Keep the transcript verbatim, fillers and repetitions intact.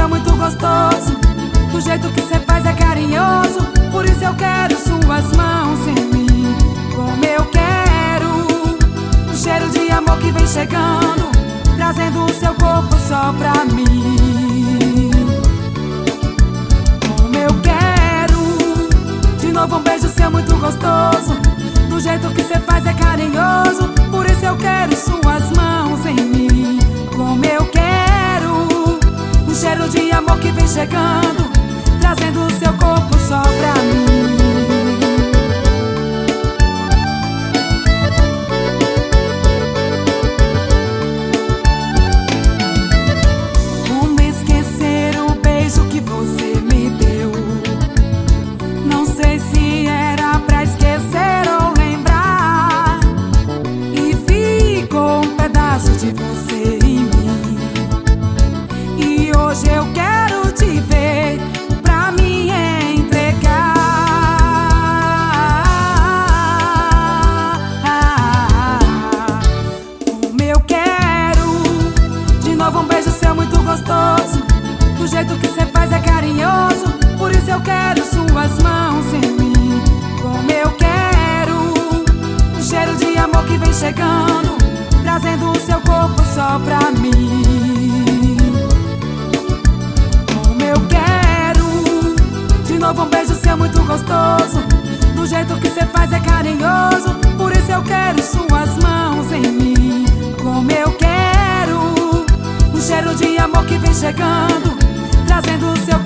seu muito gostoso. Do jeito que cê faz é carinhoso. Por isso eu quero suas mãos em mim, como eu quero. O cheiro de amor que vem chegando, trazendo o seu corpo só pra mim, como eu quero. De novo um beijo seu muito gostoso. Do jeito que cê faz é carinhoso. Por isso eu quero suas mãos em mim, como eu quero. Um cheiro de amor que vem chegando, trazendo o seu corpo só pra mim. Como esquecer o beijo que você me deu? Não sei se era pra esquecer ou lembrar, e ficou um pedaço de você em mim. E hoje eu quero te ver pra me entregar, como eu quero. De novo um beijo seu muito gostoso. Do jeito que cê faz é carinhoso. Por isso eu quero suas mãos em mim, como eu quero. O cheiro de amor que vem chegando, trazendo o seu corpo só pra mim, como eu quero. De novo um beijo seu muito gostoso. Do jeito que cê faz é carinhoso. Por isso eu quero suas mãos em mim, como eu quero. Um cheiro de amor que vem chegando, trazendo o seu